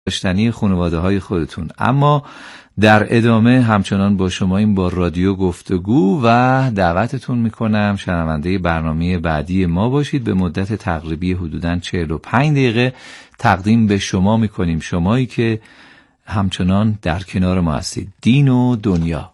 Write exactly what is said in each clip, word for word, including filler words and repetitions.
داشتنی خانواده های خودتون. اما در ادامه همچنان با شما این با رادیو گفتگو و دعوتتون میکنم شنونده برنامه بعدی ما باشید. به مدت تقریبی حدوداً چهل و پنج دقیقه تقدیم به شما میکنیم، شمایی که همچنان در کنار ما هستید. دین و دنیا.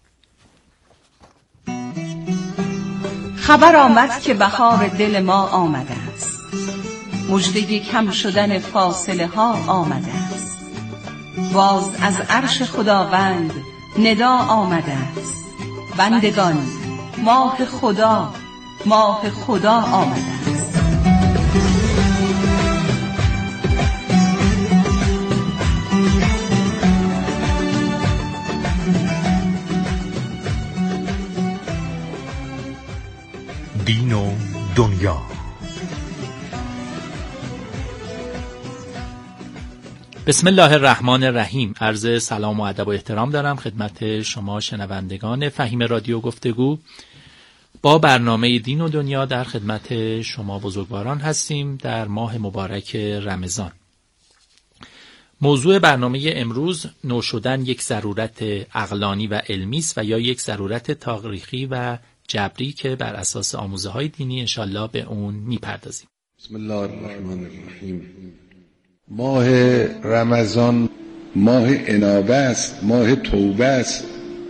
خبر آمد که بهار دل ما آمده است، مژده کم شدن فاصله ها آمده است. باز از عرش خداوند ندا آمده است، بندگان ماه خدا ماه خدا آمده است. دین و دنیا. بسم الله الرحمن الرحیم. عرض سلام و ادب و احترام دارم خدمت شما شنوندگان فهیم رادیو گفتگو. با برنامه دین و دنیا در خدمت شما بزرگواران هستیم در ماه مبارک رمضان. موضوع برنامه امروز نو شدن یک ضرورت عقلانی و علمی است و یا یک ضرورت تاریخی و جبری که بر اساس آموزه های دینی انشالله به اون میپردازیم. بسم الله الرحمن الرحیم. ماه رمضان ماه انابه است، ماه توبه است.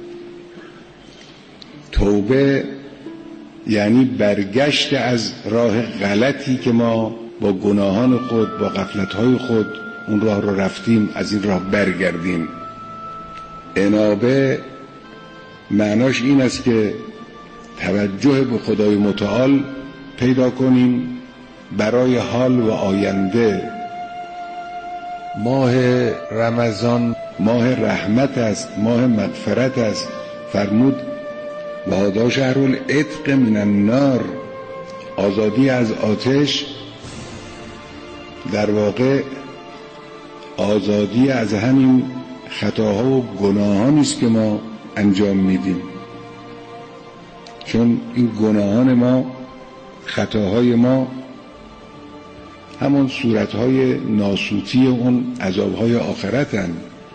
توبه یعنی برگشت از راه غلطی که ما با گناهان خود، با غفلت‌های خود اون راه رو رفتیم، از این راه برگردیم. انابه معناش این است که توجه به خدای متعال پیدا کنیم برای حال و آینده. ماه رمضان ماه رحمت است، ماه مغفرت است. فرمود و هذا شهر العتق من النار، آزادی از آتش. در واقع آزادی از همین خطاها و گناهانی است که ما انجام میدیم، چون این گناهان ما، خطاهای ما همون صورتهای ناسوتی اون عذابهای آخرتن.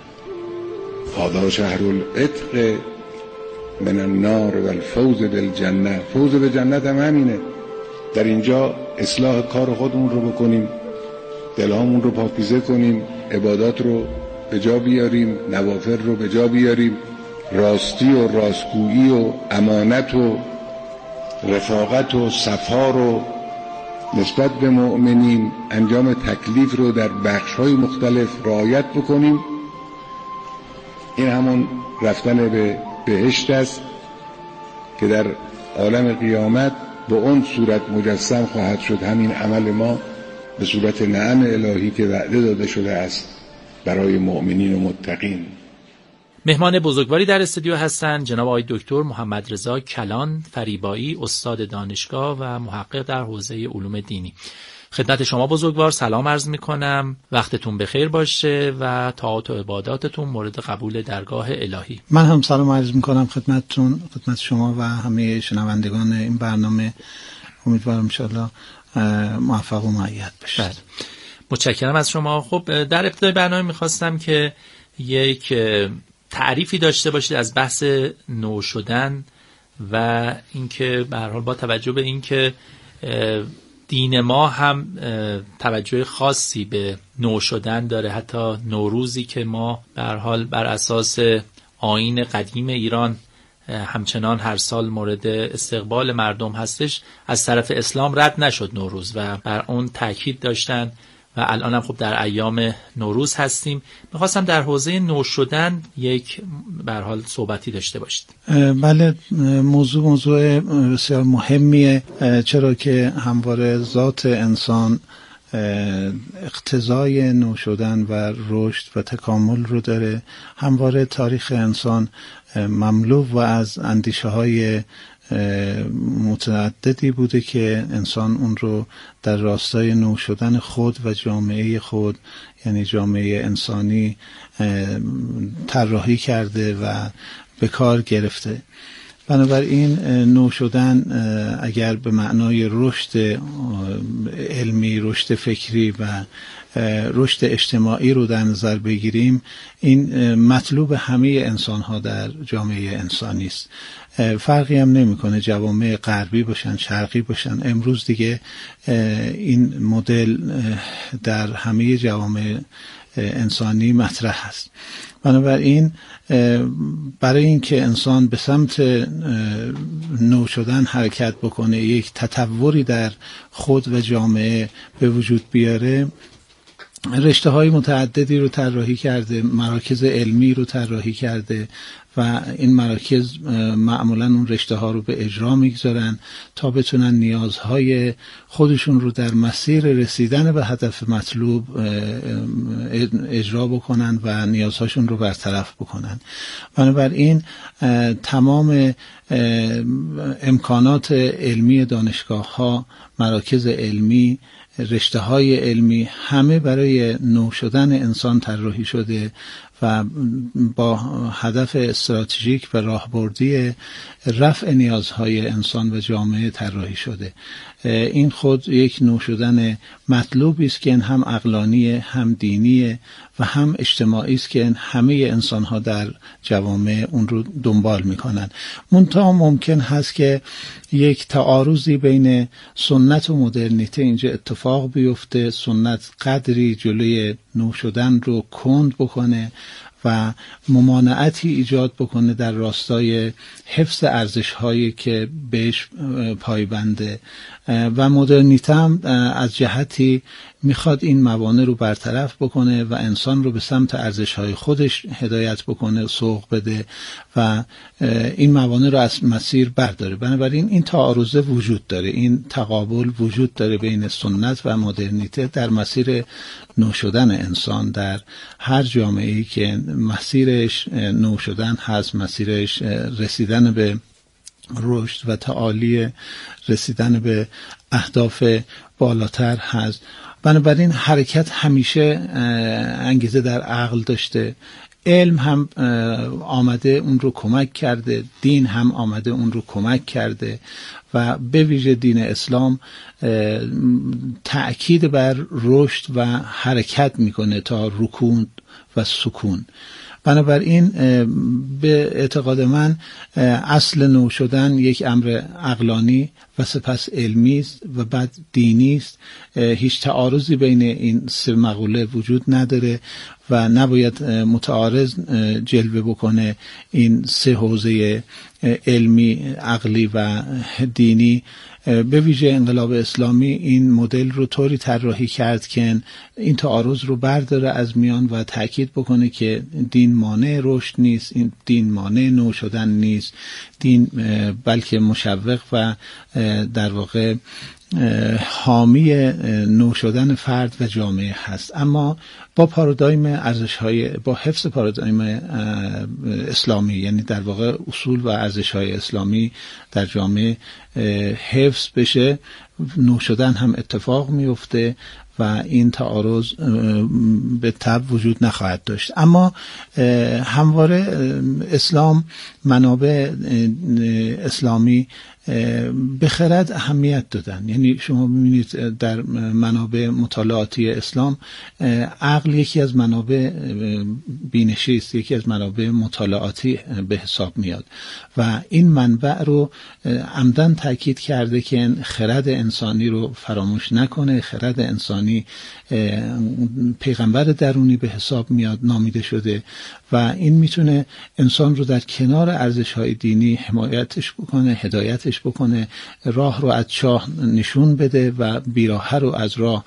هذا شهر العتق من النار و الفوز بالجنه. فوز به جنت هم همینه. در اینجا اصلاح کار خودمون رو بکنیم، دلهامون رو پاکیزه کنیم، عبادات رو به جا بیاریم، نوافل رو به جا بیاریم، راستی و راستگویی و امانت و رفاقت و صفا رو نسبت به مؤمنین، انجام تکلیف رو در بخش‌های مختلف رعایت بکنیم. این همون رفتن به بهشت است که در عالم قیامت به اون صورت مجسم خواهد شد. همین عمل ما به صورت نعم الهی که وعده داده شده است برای مؤمنین و متقین. مهمان بزرگواری در استودیو هستند جناب آقای دکتر محمد رضا کلان فریبایی، استاد دانشگاه و محقق در حوزه علوم دینی. خدمت شما بزرگوار سلام عرض میکنم، وقتتون بخیر باشه و طاعات و عباداتتون مورد قبول درگاه الهی. من هم سلام عرض میکنم خدمتتون، خدمت شما و همه شنوندگان این برنامه. امیدوارم انشالله موفق و مؤید بشید. بله. متشکرم از شما. خب در ابتدای برنامه میخواستم که یک تعریفی داشته باشید از بحث نو شدن و اینکه به هر حال با توجه به اینکه دین ما هم توجه خاصی به نو شدن داره، حتی نوروزی که ما به هر حال بر اساس آیین قدیم ایران همچنان هر سال مورد استقبال مردم هستش، از طرف اسلام رد نشد نوروز و بر اون تاکید داشتن و الان هم خب در ایام نوروز هستیم. میخواستم در حوزه نو شدن یک به هر حال صحبتی داشته باشید. بله، موضوع موضوع بسیار مهمیه، چرا که همواره ذات انسان اقتضای نو شدن و رشد و تکامل رو داره. همواره تاریخ انسان مملو و از اندیشه های متعددی بوده که انسان اون رو در راستای نو شدن خود و جامعه خود، یعنی جامعه انسانی، طراحی کرده و به کار گرفته. بنابراین نو شدن اگر به معنای رشد علمی، رشد فکری و رشد اجتماعی رو در نظر بگیریم، این مطلوب همه انسان‌ها در جامعه انسانی است. فرقی هم نمی‌کنه جوامع غربی باشن، شرقی باشن. امروز دیگه این مدل در همه جوامع انسانی مطرح است. بنابراین برای اینکه انسان به سمت نو شدن حرکت بکنه، یک تطوری در خود و جامعه به وجود بیاره، رشته های متعددی رو طراحی کرده، مراکز علمی رو طراحی کرده و این مراکز معمولا اون رشته ها رو به اجرا میگذارن تا بتونن نیازهای خودشون رو در مسیر رسیدن به هدف مطلوب اجرا بکنن و نیازهاشون رو برطرف بکنن. بنابراین تمام امکانات علمی دانشگاه ها، مراکز علمی، رشته های علمی همه برای نو شدن انسان طراحی شده و با هدف استراتژیک و راهبردی رفع نیازهای انسان و جامعه طراحی شده. این خود یک نو شدن مطلوبی است که هم عقلانی، هم دینی و هم اجتماعی است که همه انسان‌ها در جوامع اون رو دنبال می‌کنن. منتها ممکن هست که یک تعارضی بین سنت و مدرنیته اینجا اتفاق بیفته، سنت قدری جلوی نو شدن رو کند بکنه و ممانعتی ایجاد بکنه در راستای حفظ ارزش‌هایی که بهش پایبنده و مدرنیته هم از جهتی میخواد این موانع رو برطرف بکنه و انسان رو به سمت ارزش‌های خودش هدایت بکنه، سوق بده و این موانع رو از مسیر برداره. بنابراین این تعارض وجود داره، این تقابل وجود داره بین سنت و مدرنیته در مسیر نو شدن انسان در هر جامعه‌ای که مسیرش نو شدن هست، مسیرش رسیدن به رشد و تعالی، رسیدن به اهداف بالاتر هست. بنابراین حرکت همیشه انگیزه در عقل داشته، علم هم آمده اون رو کمک کرده، دین هم آمده اون رو کمک کرده و به ویژه دین اسلام تأکید بر رشد و حرکت میکنه تا رکود و سکون. بنابراین به اعتقاد من اصل نو شدن یک امر عقلانی و سپس علمی است و بعد دینی است. هیچ تعارضی بین این سه مقوله وجود نداره و نباید متعارض جلوه بکنه این سه حوزه علمی، عقلی و دینی. به ویژه انقلاب اسلامی این مدل رو طوری طراحی کرد که این تعارض رو برداره از میان و تأکید بکنه که دین مانع رشد نیست، این دین مانع نو شدن نیست، دین بلکه مشوق و در واقع حامی نو شدن فرد و جامعه هست. اما با پارادایم ارزش‌های، با حفظ پارادایم اسلامی، یعنی در واقع اصول و ارزش‌های اسلامی در جامعه حفظ بشه، نو شدن هم اتفاق میفته و این تعارض به تبع وجود نخواهد داشت. اما همواره اسلام، منابع اسلامی به خرد اهمیت دادن. یعنی شما ببینید در منابع مطالعاتی اسلام عقل یکی از منابع بینشی است، یکی از منابع مطالعاتی به حساب میاد و این منبع رو عمدن تاکید کرده که خرد انسانی رو فراموش نکنه. خرد انسانی پیغمبر درونی به حساب میاد، نامیده شده و این میتونه انسان رو در کنار ارزش‌های دینی حمایتش بکنه، هدایتش بکنه، راه رو از چاه نشون بده و بیراه رو از راه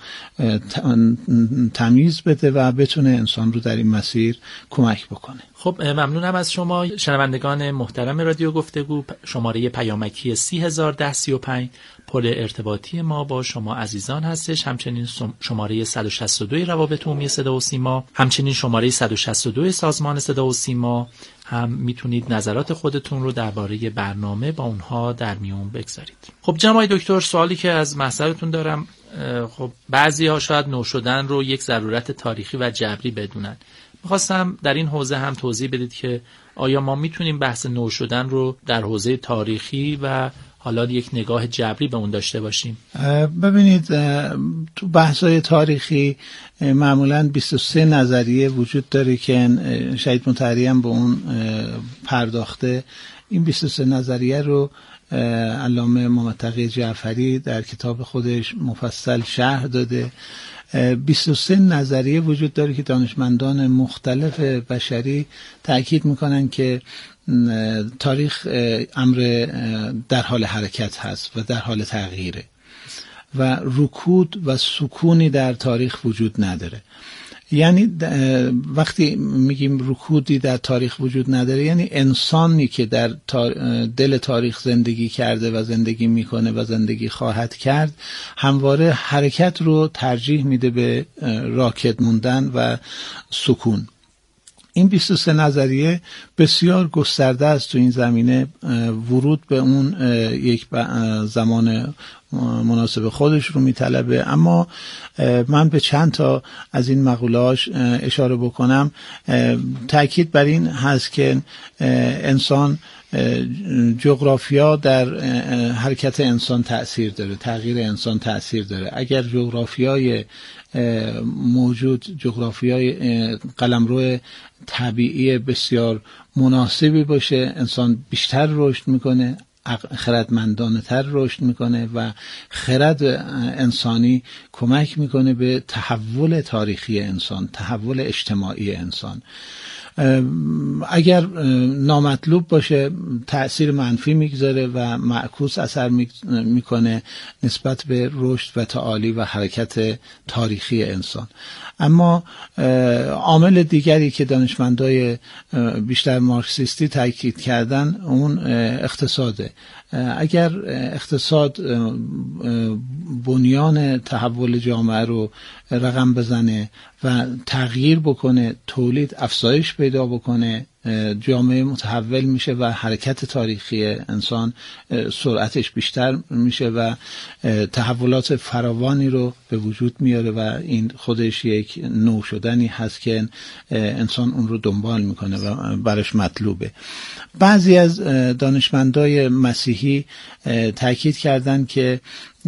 تمیز بده و بتونه انسان رو در این مسیر کمک بکنه. خب ممنونم از شما شنوندگان محترم رادیو گفتگو. شماره پیامکی سی هزار ده سی و پنج پل ارتباطی ما با شما عزیزان هستش. همچنین شماره صد و شصت و دو روابط عمومی صدا و سیما، همچنین شماره صد و شصت و دو سازمان صدا و سیما هم میتونید نظرات خودتون رو درباره برنامه با اونها در میون بگذارید. خب جناب دکتر، سوالی که از محضرتون دارم، خب بعضی‌ها شاید نو شدن رو یک ضرورت تاریخی و جبری بدونن. میخواستم در این حوزه هم توضیح بدید که آیا ما میتونیم بحث نو شدن رو در حوزه تاریخی و حالا یک نگاه جبری به اون داشته باشیم؟ ببینید تو بحث‌های تاریخی معمولاً بیست و سه نظریه وجود داره که شهید مطهری هم به اون پرداخته. این بیست و سه نظریه رو علامه محمد تقی جعفری در کتاب خودش مفصل شرح داده. بیست و سه نظریه وجود داره که دانشمندان مختلف بشری تأکید میکنن که تاریخ امر در حال حرکت هست و در حال تغییره و رکود و سکونی در تاریخ وجود نداره. یعنی وقتی میگیم رکودی در تاریخ وجود نداره، یعنی انسانی که در دل تاریخ زندگی کرده و زندگی میکنه و زندگی خواهد کرد همواره حرکت رو ترجیح میده به راکد موندن و سکون. این بیست و سه نظریه بسیار گسترده است تو این زمینه، ورود به اون یک زمان مناسب خودش رو میطلبه. اما من به چند تا از این مقوله‌اش اشاره بکنم. تأکید بر این هست که انسان جغرافیا در حرکت انسان تأثیر داره، تغییر انسان تأثیر داره. اگر جغرافیای موجود، جغرافیای قلمرو طبیعی بسیار مناسبی باشه، انسان بیشتر رشد میکنه، خردمندانه تر رشد میکنه و خرد انسانی کمک میکنه به تحول تاریخی انسان، تحول اجتماعی انسان. اگر نامطلوب باشه تأثیر منفی میگذاره و معکوس اثر میکنه نسبت به رشد و تعالی و حرکت تاریخی انسان. اما عامل دیگری که دانشمندای بیشتر مارکسیستی تاکید کردن اون اقتصاده. اگر اقتصاد بنیان تحول جامعه رو رقم بزنه و تغییر بکنه، تولید افزایش پیدا بکنه، جامعه متحول میشه و حرکت تاریخی انسان سرعتش بیشتر میشه و تحولات فراوانی رو به وجود میاره و این خودش یک نو شدنی هست که انسان اون رو دنبال میکنه و برش مطلوبه. بعضی از دانشمندای مسیحی تاکید کردن که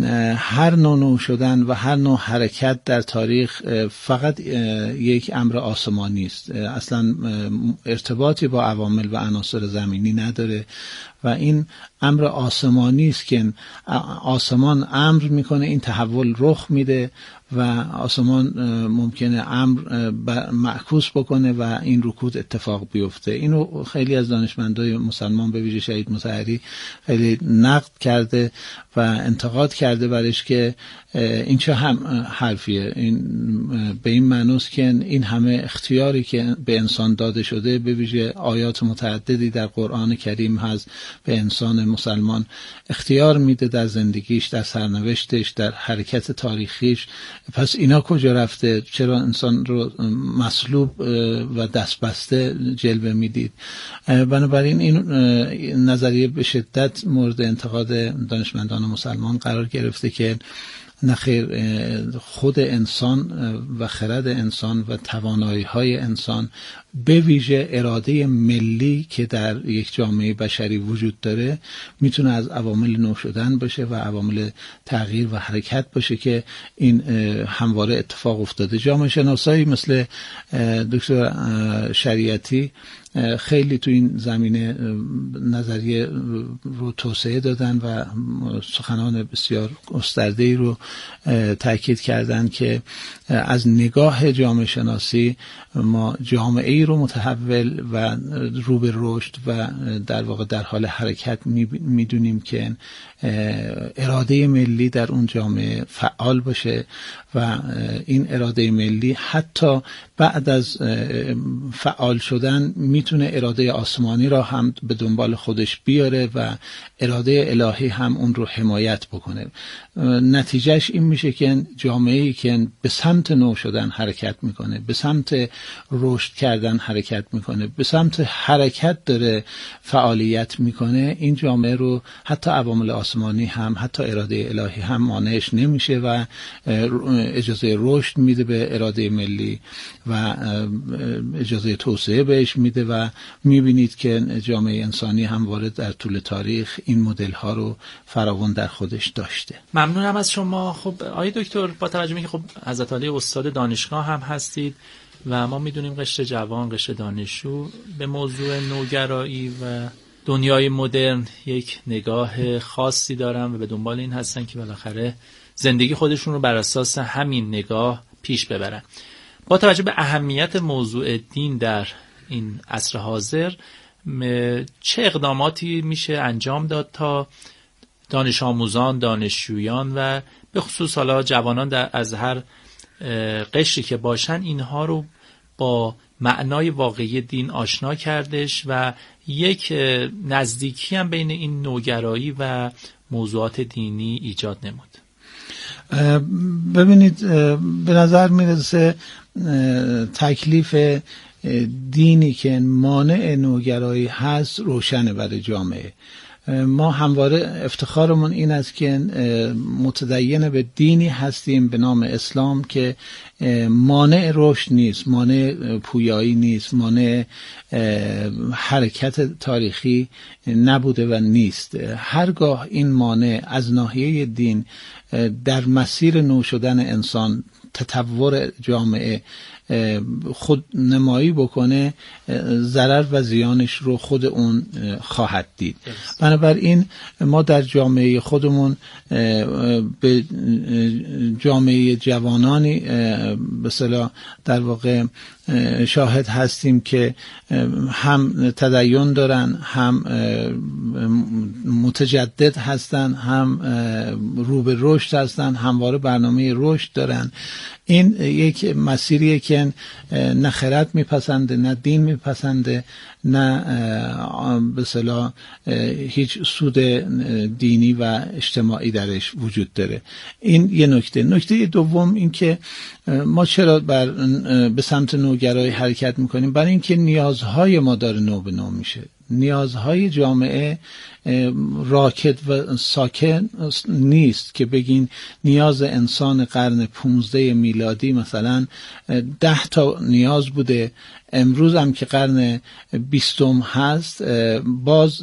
هر نوع نو شدن و هر نوع حرکت در تاریخ فقط یک امر آسمانی است، اصلا ارتباطی با عوامل و عناصر زمینی نداره و این امر آسمانی است که آسمان امر میکنه، این تحول رخ میده و آسمان ممکنه امر معکوس بکنه و این رکود اتفاق بیفته. اینو خیلی از دانشمندای مسلمان به ویژه شهید مطهری خیلی نقد کرده و انتقاد کرده برش که این چه هم حرفیه، این به این معناست که این همه اختیاری که به انسان داده شده، به ویژه آیات متعددی در قرآن کریم هست به انسان مسلمان اختیار میده در زندگیش، در سرنوشتش، در حرکت تاریخیش. پس اینا کجا رفته؟ چرا انسان رو مصلوب و دستبسته جلوه میدید؟ بنابراین این نظریه به شدت مورد انتقاد دانشمندان مسلمان قرار گرفته که نخیر، خود انسان و خرد انسان و توانایی های انسان به ویژه اراده ملی که در یک جامعه بشری وجود داره میتونه از عوامل نو شدن باشه و عوامل تغییر و حرکت باشه که این همواره اتفاق افتاده. جامعه شناسایی مثل دکتر شریعتی خیلی تو این زمینه نظریه رو توسعه دادن و سخنان بسیار گسترده‌ای رو تاکید کردن که از نگاه جامعه شناسی ما جامعه ای رو متحول و رو به رشد و در واقع در حال حرکت میدونیم که اراده ملی در اون جامعه فعال باشه و این اراده ملی حتی بعد از فعال شدن میتونه اراده آسمانی را هم به دنبال خودش بیاره و اراده الهی هم اون رو حمایت بکنه. نتیجهش این میشه که جامعه‌ای که به سمت نو شدن حرکت میکنه، به سمت رشد کردن حرکت میکنه، به سمت حرکت داره فعالیت میکنه، این جامعه رو حتی عوامل آسمانی هم، حتی اراده الهی هم مانعش نمیشه و اجازه رشد میده به اراده ملی و اجازه توسعه بهش میده و و میبینید که جامعه انسانی همواره در طول تاریخ این مدل ها رو فراوان در خودش داشته. ممنونم از شما. خب آقای دکتر، با توجه به اینکه خب حضرت عالی استاد دانشگاه هم هستید و ما میدونیم قشر جوان، قشر دانشجو به موضوع نوگرایی و دنیای مدرن یک نگاه خاصی دارن و به دنبال این هستن که بالاخره زندگی خودشون رو بر اساس همین نگاه پیش ببرن. با توجه به اهمیت موضوع دین در این عصر حاضر، چه اقداماتی میشه انجام داد تا دانش آموزان، دانشجویان و به خصوص حالا جوانان در از هر قشری که باشن اینها رو با معنای واقعی دین آشنا کردش و یک نزدیکی هم بین این نوگرایی و موضوعات دینی ایجاد نمود؟ ببینید، به نظر میرسه تکلیف دینی که مانع نوگرایی هست روشنه برای جامعه. ما همواره افتخارمون این است که متدین به دینی هستیم به نام اسلام که مانع رشد نیست، مانع پویایی نیست، مانع حرکت تاریخی نبوده و نیست. هرگاه این مانع از ناحیه دین در مسیر نو شدن انسان، تطور جامعه خود نمایی بکنه، ضرر و زیانش رو خود اون خواهد دید. بنابراین ما در جامعه خودمون به جامعه جوانانی به اصطلاح در واقع شاهد هستیم که هم تدین دارن، هم متجدد هستن، هم رو به رشد هستن، همواره برنامه رشد دارن. این یک مسیریه که نه خرد میپسنده، نه دین میپسنده، نه به اصطلاح هیچ سود دینی و اجتماعی درش وجود داره. این یه نکته. نکته دوم این که ما چرا بر به سمت نوگرایی حرکت میکنیم؟ برای اینکه نیازهای ما داره نو به نو میشه. نیازهای جامعه راکد و ساکن نیست که بگین نیاز انسان قرن پونزده میلادی مثلا ده تا نیاز بوده، امروز هم که قرن بیستم هست باز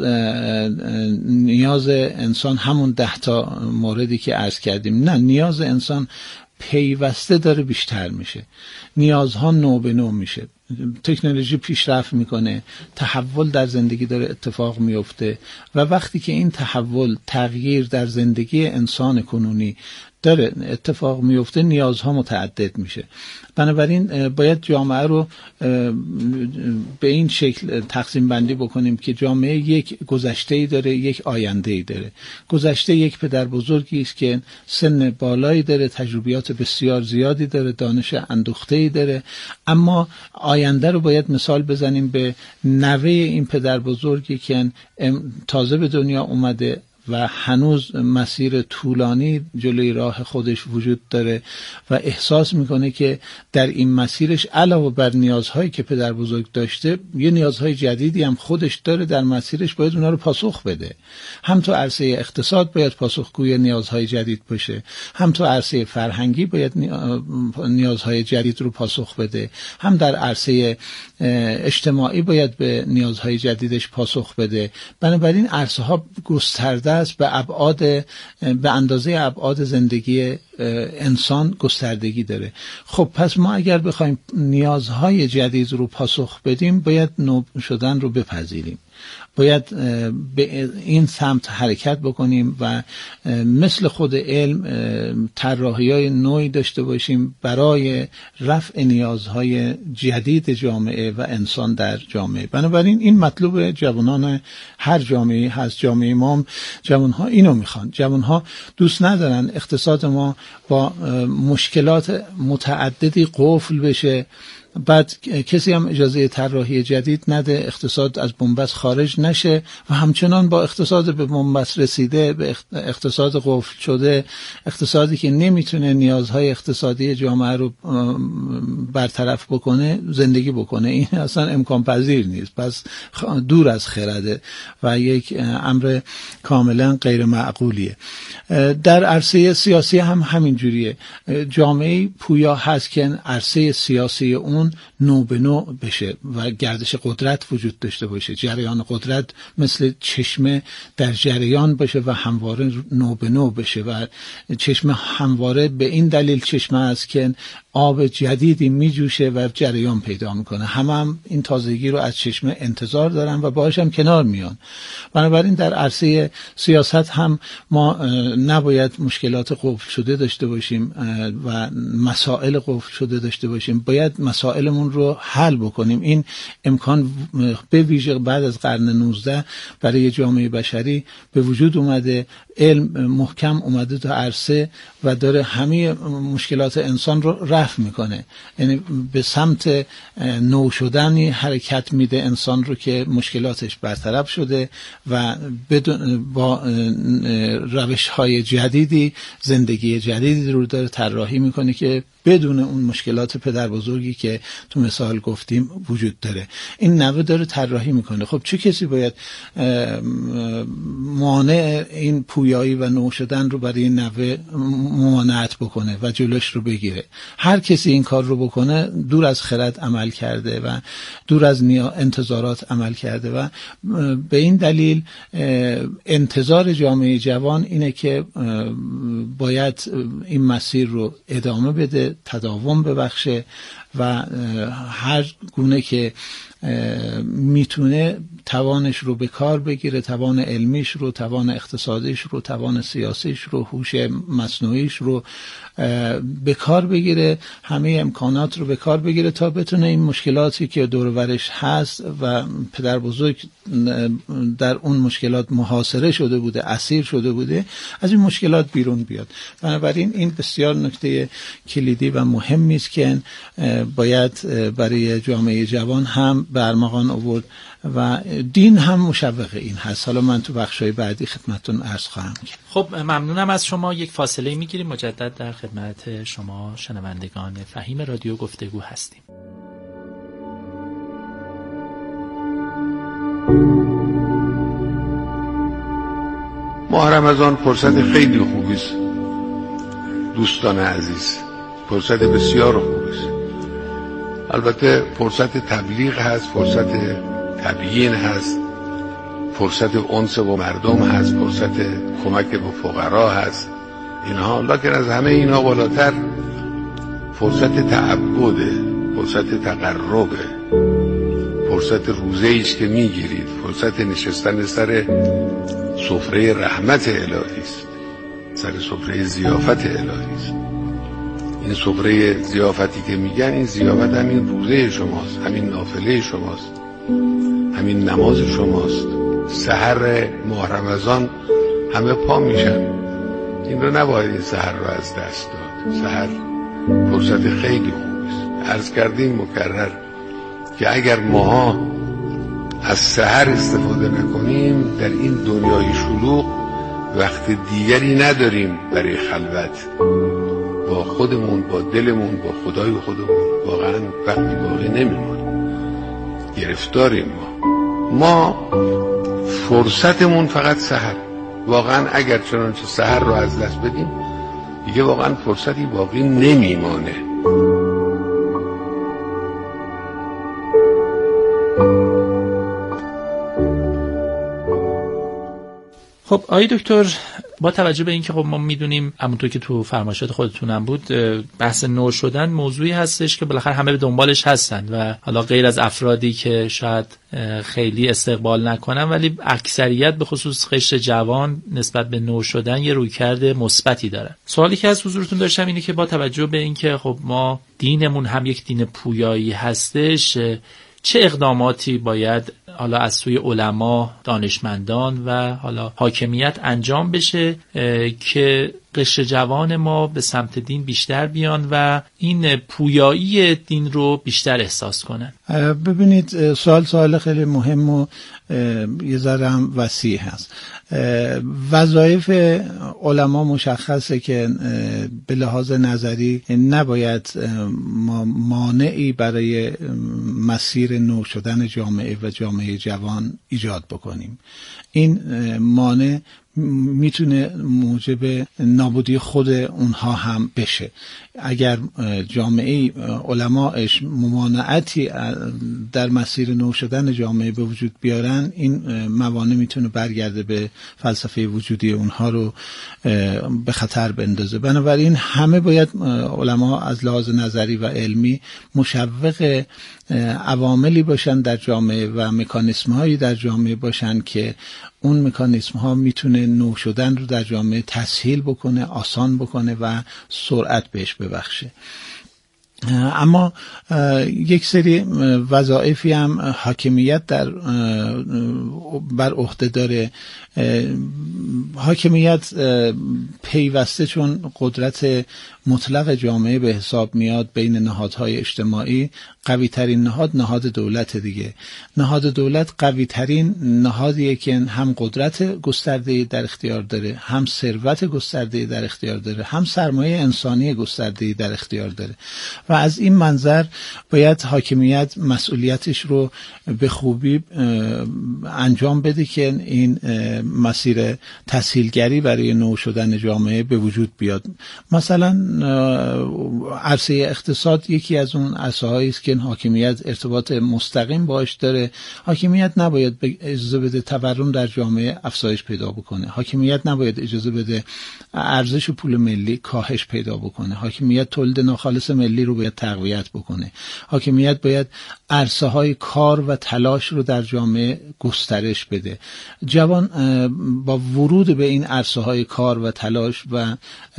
نیاز انسان همون ده تا موردی که عرض کردیم. نه، نیاز انسان پیوسته داره بیشتر میشه، نیازها نو به نو میشه، تکنولوژی پیشرفت میکنه، تحول در زندگی داره اتفاق میفته و وقتی که این تحول، تغییر در زندگی انسان کنونی داره اتفاق میفته، نیازها متعدد میشه. بنابراین باید جامعه رو به این شکل تقسیم بندی بکنیم که جامعه یک گذشته‌ای داره، یک آینده‌ای داره. گذشته یک پدر بزرگی است که سن بالایی داره، تجربیات بسیار زیادی داره، دانش اندوخته‌ای داره، اما آینده رو باید مثال بزنیم به نوه این پدر بزرگی که تازه به دنیا اومده و هنوز مسیر طولانی جلوی راه خودش وجود داره و احساس میکنه که در این مسیرش علاوه بر نیازهایی که پدر بزرگ داشته، یه نیازهای جدیدی هم خودش داره، در مسیرش باید اونا رو پاسخ بده. هم تو عرصه اقتصاد باید پاسخگوی نیازهای جدید باشه، هم تو عرصه فرهنگی باید نیازهای جدید رو پاسخ بده، هم در عرصه اجتماعی باید به نیازهای جدیدش پاسخ بده. بنابراین عرصه ها گسترده است، به ابعاد به اندازه ابعاد زندگی انسان گستردگی داره. خب پس ما اگر بخوایم نیازهای جدید رو پاسخ بدیم، باید نو شدن رو بپذیریم، باید به این سمت حرکت بکنیم و مثل خود علم طراحی‌های نوعی داشته باشیم برای رفع نیازهای جدید جامعه و انسان در جامعه. بنابراین این مطلوب جوانان هر جامعه هست. جامعه ما، جوانها اینو میخوان. جوانها دوست ندارن اقتصاد ما با مشکلات متعددی قفل بشه، بعد کسی هم اجازه طراحی جدید نده، اقتصاد از بنبست خارج نشه و همچنان با اقتصاد به بنبست رسیده، به اقتصاد قفل شده، اقتصادی که نمیتونه نیازهای اقتصادی جامعه رو برطرف بکنه زندگی بکنه. این اصلا امکان پذیر نیست، پس دور از خرده و یک امر کاملا غیر معقولیه. در عرصه سیاسی هم همین جوریه. جامعه پویا هست که عرصه سیاسی اون خون نو به نو بشه و گردش قدرت وجود داشته باشه، جریان قدرت مثل چشمه در جریان باشه و همواره نو به نو بشه. و چشمه همواره به این دلیل چشمه است که آب جدیدی می جوشه و جریان پیدا میکنه. همه هم این تازگی رو از چشمه انتظار دارن و باهاش هم کنار میان. بنابراین در عرصه سیاست هم ما نباید مشکلات قفل شده داشته باشیم و مسائل قفل شده داشته باشیم. باید مسائلمون رو حل بکنیم. این امکان به ویژه بعد از قرن نوزده برای جامعه بشری به وجود اومده. علم محکم اومده تو عرصه و داره همه مشکلات انسان رو رفع میکنه، یعنی به سمت نو شدنی حرکت میده انسان رو که مشکلاتش برطرف شده و با روش های جدیدی زندگی جدیدی رو داره طراحی میکنه که بدون اون مشکلات پدر بزرگی که تو مثال گفتیم وجود داره. این نوه داره طراحی میکنه. خب چه کسی باید مانع این پویایی و نو شدن رو برای این نوه ممانعت بکنه و جلوش رو بگیره؟ هر کسی این کار رو بکنه دور از خرد عمل کرده و دور از انتظارات عمل کرده و به این دلیل انتظار جامعه جوان اینه که باید این مسیر رو ادامه بده، تداوم ببخشه و هر گونه که میتونه توانش رو به کار بگیره، توان علمیش رو، توان اقتصادیش رو، توان سیاسیش رو، هوش مصنوعیش رو به کار بگیره، همه امکانات رو به کار بگیره تا بتونه این مشکلاتی که دور و برش هست و پدر بزرگ در اون مشکلات محاصره شده بوده، اسیر شده بوده، از این مشکلات بیرون بیاد. بنابراین این بسیار نکته کلیدی و مهمی است که باید برای جامعه جوان هم به ارمغان آورد و دین هم مشوق این هست. حالا من تو بخشای بعدی خدمتتون عرض خواهم کرد. خب ممنونم از شما. یک فاصله میگیریم، مجدد در خدمت شما شنوندگان فهیم رادیو گفتگو هستیم. ماه رمضان فرصت خیلی خوبی است دوستان عزیز، فرصت بسیار خوبی است. البته فرصت تبلیغ هست، فرصت تبیین هست، فرصت انس با مردم هست، فرصت کمک به فقرا هست، اینها. لکن از همه اینها بالاتر فرصت تعبده، فرصت تقربه، فرصت روزه ایست که میگیرید، فرصت نشستن سر سفره رحمت الهی است، سر سفره ضیافت الهی است. این سفره ضیافتی که میگن، این ضیافت همین روزه شماست، همین نافله شماست، همین نماز شماست. سحر ماه رمضان همه پا میشن، این رو نباید این سحر رو از دست داد. سحر فرصت خیلی خوبی است. عرض کردیم مکرر که اگر ماها از سحر استفاده نکنیم در این دنیای شلوغ وقت دیگری نداریم برای خلوت با خودمون، با دلمون، با خدای خودمون. واقعا وقتی باقی نمیمونه، گرفتاریم ما. ما فرصتمون فقط سحر. واقعا اگر چنانچه سحر رو از دست بدیم دیگه واقعا فرصتی باقی نمیمانه. خب آقای دکتر، با توجه به اینکه خب ما میدونیم همونطور که تو فرمایشات خودتونم بود بحث نو شدن موضوعی هستش که بالاخره همه به دنبالش هستن و حالا غیر از افرادی که شاید خیلی استقبال نکنن ولی اکثریت به خصوص قشر جوان نسبت به نو شدن یه رویکرد مثبتی دارن. سوالی که از حضورتون داشتم اینه که با توجه به اینکه خب ما دینمون هم یک دین پویایی هستش، چه اقداماتی باید حالا از سوی علما، دانشمندان و حالا حاکمیت انجام بشه که قشر جوان ما به سمت دین بیشتر بیان و این پویایی دین رو بیشتر احساس کنن؟ ببینید، سوال سوال خیلی مهم و یه ذره هم وسیع هست. وظایف علما مشخصه که به لحاظ نظری نباید ما مانعی برای مسیر نو شدن جامعه و جامعه جوان ایجاد بکنیم. این مانع میتونه موجب نابودی خود اونها هم بشه. اگر جامعه علماش ممانعتی در مسیر نو شدن جامعه به وجود بیارن، این موانع میتونه برگرده به فلسفه وجودی اونها رو به خطر بندازه. بنابراین همه باید علما از لحاظ نظری و علمی مشوق عواملی باشن در جامعه و مکانیسم هایی در جامعه باشن که اون مکانیسم ها میتونه نو شدن رو در جامعه تسهیل بکنه، آسان بکنه و سرعت بهش ببخشه. اما یک سری وظایفی هم حاکمیت در بر عهده داره. حاکمیت پیوسته چون قدرت مطلق جامعه به حساب میاد بین نهادهای اجتماعی، قوی ترین نهاد نهاد دولت دیگه. نهاد دولت قوی ترین نهادیه که هم قدرت گسترده‌ای در اختیار داره، هم ثروت گسترده‌ای در اختیار داره، هم سرمایه انسانی گسترده‌ای در اختیار داره و از این منظر باید حاکمیت مسئولیتش رو به خوبی انجام بده که این مسیر تسهیلگری برای نو شدن جامعه به وجود بیاد. مثلا عرصه اقتصاد یکی از اون عرصه‌هایی است که حاکمیت ارتباط مستقیم باش داره. حاکمیت نباید اجازه بده تورم در جامعه افزایش پیدا بکنه. حاکمیت نباید اجازه بده ارزش پول ملی کاهش پیدا بکنه. حاکمیت تولید ناخالص ملی رو باید تقویت بکنه. حاکمیت باید عرصه‌های کار و تلاش رو در جامعه گسترش بده. جوان با ورود به این عرصه‌های کار و تلاش و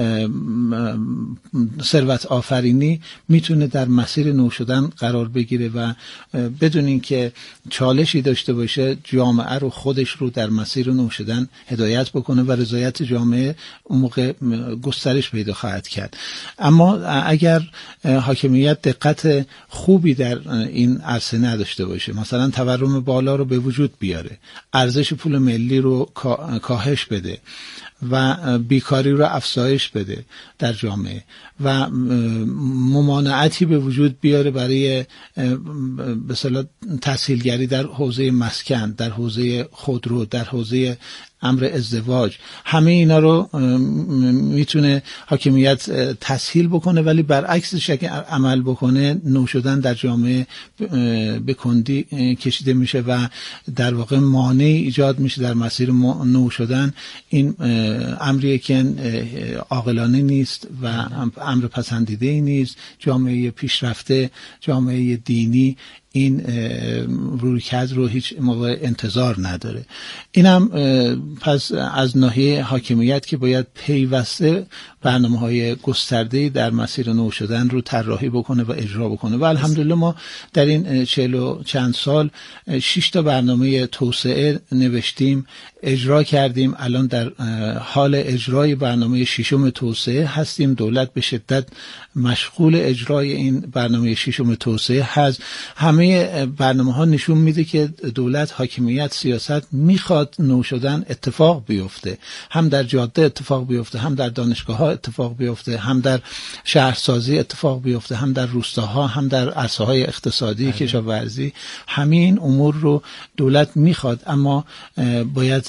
ثروت آفرینی میتونه در مسیر نو شدن قرار بگیره و بدون اینکه چالشی داشته باشه جامعه رو خودش رو در مسیر نو شدن هدایت بکنه و رضایت جامعه اون موقع گسترش پیدا خواهد کرد. اما اگر حاکمیت دقت خوبی در این عرصه نداشته باشه، مثلا تورم بالا رو به وجود بیاره، ارزش پول ملی رو کاهش بده و بیکاری رو افزایش بده در جامعه و ممانعتی به وجود بیاره برای به اصطلاح تسهیلگری در حوزه مسکن، در حوزه خودرو، در حوزه امر ازدواج، همه اینا رو میتونه حاکمیت تسهیل بکنه، ولی برعکسش اگه عمل بکنه نو شدن در جامعه به کندی کشیده میشه و در واقع مانعی ایجاد میشه در مسیر نو شدن. این امریه که عاقلانه نیست و امر پسندیده نیست. جامعه پیشرفته، جامعه دینی این رویکرد رو هیچ موقع انتظار نداره. اینم پس از ناحیه حاکمیت که باید پیوسته برنامه‌های گسترده‌ای در مسیر نو شدن رو طراحی بکنه و اجرا بکنه و الحمدلله ما در این چهل و چند سال شش تا برنامه توسعه نوشتیم، اجرا کردیم. الان در حال اجرای برنامه ششم توسعه هستیم. دولت به شدت مشغول اجرای این برنامه ششم توسعه هست. همه برنامه ها نشون میده که دولت، حاکمیت، سیاست میخواد نو شدن اتفاق بیفته، هم در جاده اتفاق بیفته، هم در دانشگاه ها اتفاق بیفته، هم در شهرسازی اتفاق بیفته، هم در روستاها، هم در عرصه های اقتصادی، کشاورزی. همین امور رو دولت میخواد، اما باید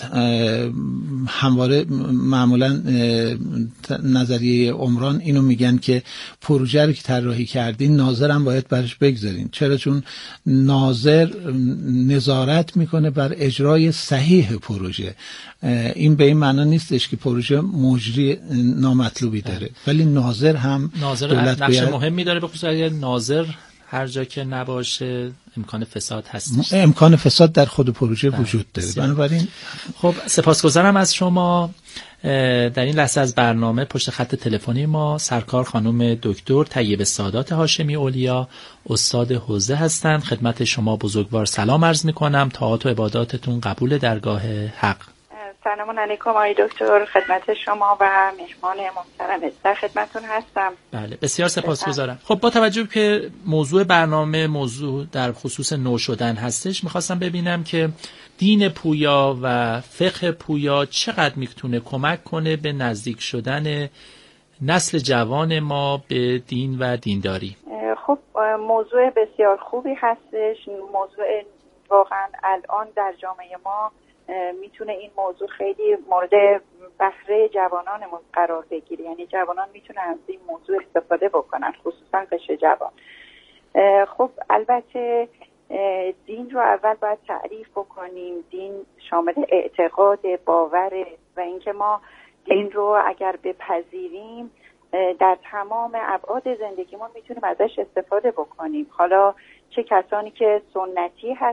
همواره معمولا نظریه عمران اینو میگن که پروژه رو که طراحی کردین ناظرم باید برش بگذارین. چرا؟ چون ناظر نظارت میکنه بر اجرای صحیح پروژه. این به این معنی نیستش که پروژه مجری نامطلوبی داره، ولی ناظر هم ناظر دولت نقش باید مهمی داره. به خصوص اگر ناظر هر جا که نباشه امکان فساد هستش. امکان فساد در خود پروژه وجود داره. بنابراین خب سپاسگزارم از شما. در این لحظه از برنامه پشت خط تلفنی ما سرکار خانم دکتر طیبه سادات هاشمی اولیا، استاد حوزه هستند. خدمت شما بزرگوار سلام عرض می‌کنم. طاعات و عباداتتون قبول درگاه حق. سلام علیکم آقای دکتر، خدمت شما و مهمان محترم در خدمتتون هستم. بله بسیار سپاسگزارم. خب با توجه که موضوع برنامه موضوع در خصوص نو شدن هستش، میخواستم ببینم که دین پویا و فقه پویا چقدر میتونه کمک کنه به نزدیک شدن نسل جوان ما به دین و دینداری. خب موضوع بسیار خوبی هستش. موضوع واقعا الان در جامعه ما میتونه این موضوع خیلی مورد بهره جوانانمون قرار بگیره، یعنی جوانان میتونن از این موضوع استفاده بکنن، خصوصا قشر جوان. خب البته دین رو اول باید تعریف بکنیم. دین شامل اعتقاد، باور و اینکه ما دین رو اگر بپذیریم در تمام ابعاد زندگیمون میتونیم ازش استفاده بکنیم. حالا چه کسانی که سنتی هستن